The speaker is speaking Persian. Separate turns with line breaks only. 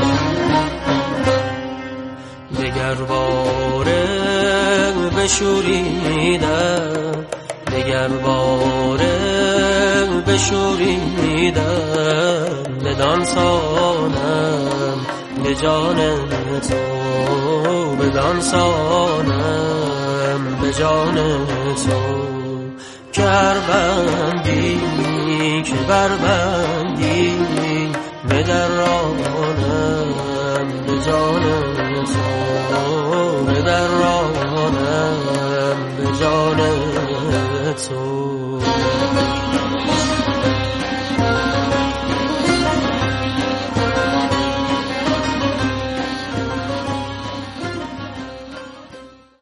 دگر باره بشوریدم، دگر باره بشوریدم، بدان سانم به جان تو، بدان سانم به جان تو. که هر بندی که بربندی بدرانم به جان تو، بدرانم به جان تو.